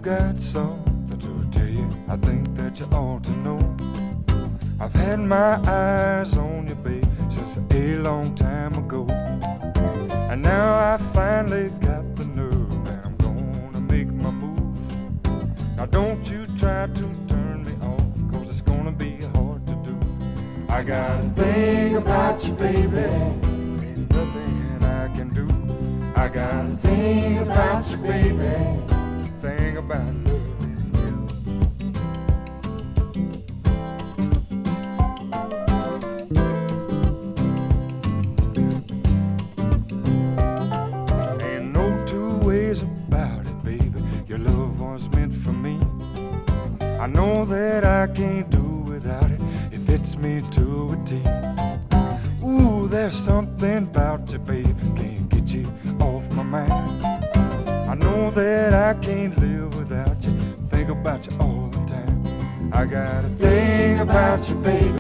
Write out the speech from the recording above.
I've got something to tell you, I think that you ought to know. I've had my eyes on you, babe, since a long time ago. And now I finally got the nerve, and I'm gonna make my move. Now don't you try to turn me off, cause it's gonna be hard to do. I got a thing about you, baby, ain't nothing I can do. I got a thing about you, baby, thing about loving you. Ain't no two ways about it, baby, your love was meant for me. I know that I can't do without it, it fits me to a T. Ooh, there's something about you, baby, can't get you off my mind. I know that I can't live without you, think about you all the time. I got a thing about you, baby.